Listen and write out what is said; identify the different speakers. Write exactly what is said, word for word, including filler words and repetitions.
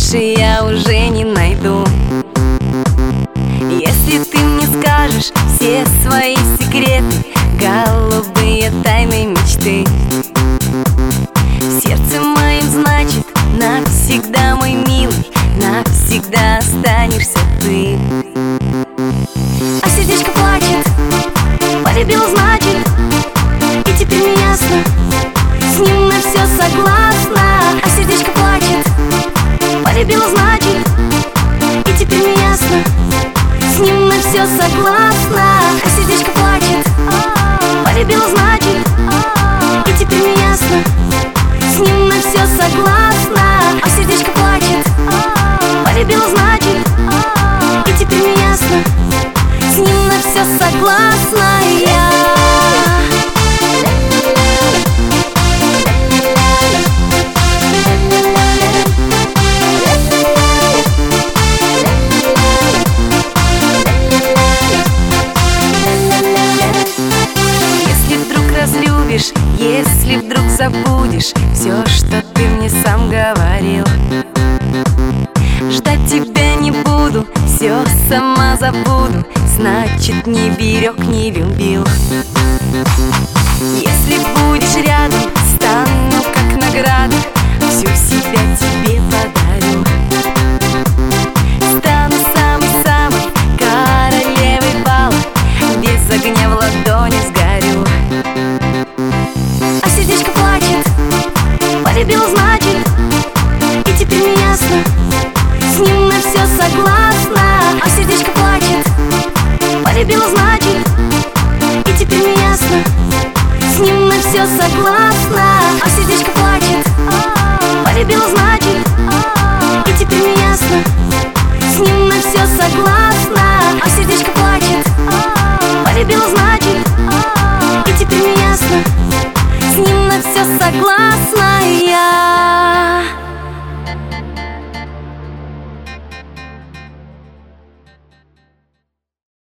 Speaker 1: больше я уже не найду. Если ты мне скажешь все свои секреты, голубые тайны мечты, в сердце моем, значит, навсегда, мой милый, навсегда останешься ты. А сердечко плачет, полюбил, значит, и теперь не ясно, с ним на все согласна. А сердечко плачет, полюбил, значит, и теперь не ясно, с ним на все согласна. А сердечко плачет, полюбил, значит, и теперь не ясно, с ним на все согласна. А сердечко плачет, полюбил, значит, и теперь не ясно, с ним на все согласна я. Разлюбишь, если вдруг забудешь все, что ты мне сам говорил, ждать тебя не буду, все сама забуду, значит, не берег, не любил. Если будешь рядом, стану как награда, всю себя тебе подарю. Стану самой-самой королевой бала, без огня в ладони сгорю. А сердечко плачет, полюбил, значит, и теперь не ясно, с ним на все согласна. А сердечко плачет, полюбил, значит, и теперь не ясно, с ним на все согласна. А сердечко плачет, полюбил, значит, и теперь не ясно, с ним на все согласна. А сердечко плачет, полюбил, значит, и теперь не ясно, с ним на все согласна.